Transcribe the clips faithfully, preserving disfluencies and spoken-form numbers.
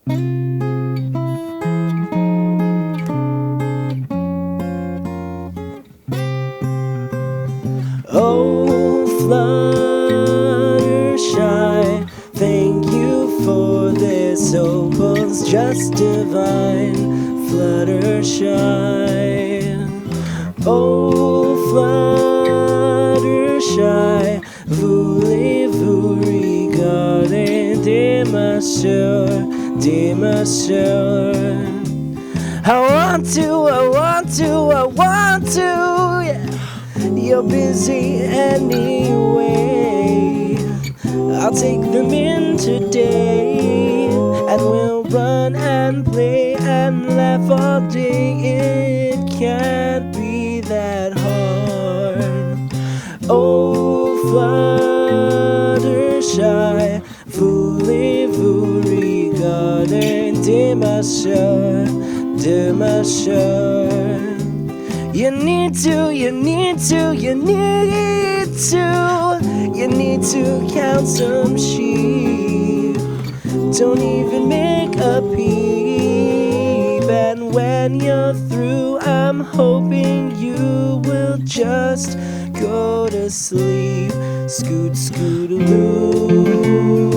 Oh, Fluttershy, thank you for this opal's just divine. Fluttershy, oh, Fluttershy, voulez-vous regarder de ma sœur, de ma sœur? I want to, I want to, I want to, yeah. You're busy anyway. I'll take them in today, and we'll run and play and laugh all day. It can't be that hard. Oh, Fluttershy, voulez-vous regarder de ma sœur, de ma sœur? You need to, you need to, you need to, you need to count some sheep. Don't even make a peep. And when you're through, I'm hoping you will just go to sleep. Scoot, scootaloo.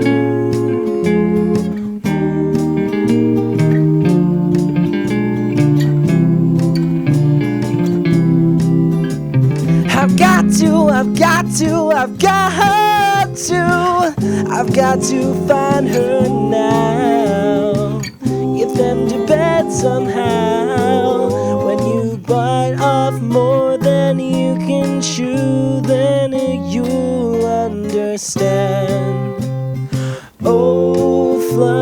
I've got to, I've got to, I've got to, I've got to find her now. Get them to bed somehow. When you bite off more than you can chew, then you'll understand. Oh,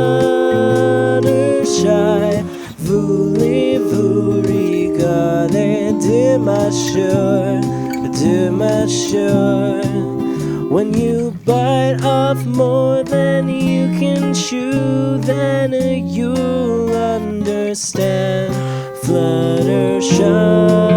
Fluttershy, voulez-vous regarder de ma sœur, de ma sœur? When you bite off more than you can chew, then you'll understand. Fluttershy.